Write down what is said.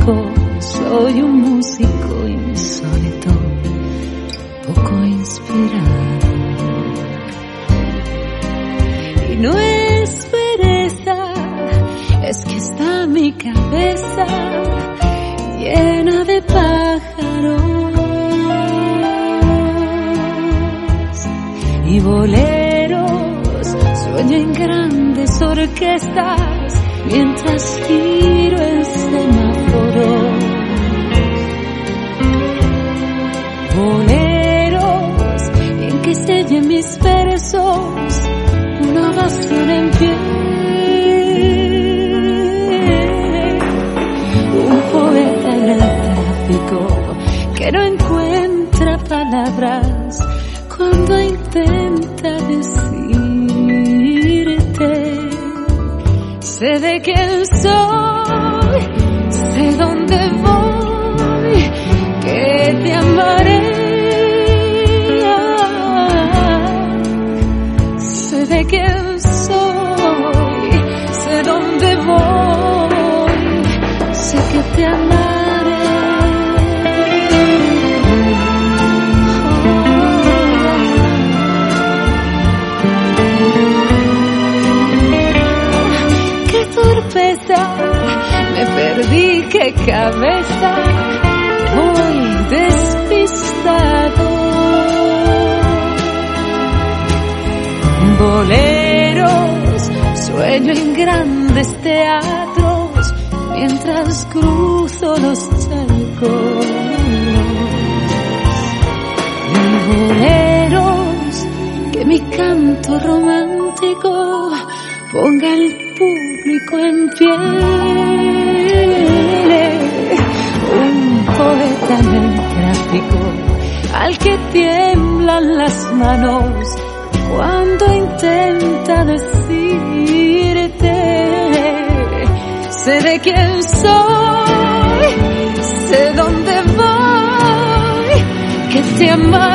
tráfico, soy un músico insólito, poco inspirado. Y no es pereza, es que está mi cabeza llena de pájaros y boleros. Sueño en grandes orquestas mientras giro en semáforos. Boleros en que sellen mis versos una ovación en pie. Un poeta en el tráfico que no encuentra palabras cuando intenta decirte: sé de quién soy, sé dónde voy, que te amaré. Sé de quién soy, sé dónde voy, sé que te amaré. Me perdí, qué cabeza, voy despistado. Boleros, sueño en grandes teatros mientras cruzo los charcos. Y boleros, que mi canto romántico ponga el público en pie. Un poeta en el tráfico al que tiemblan las manos cuando intenta decirte: sé de quién soy, sé dónde voy, que te amaré.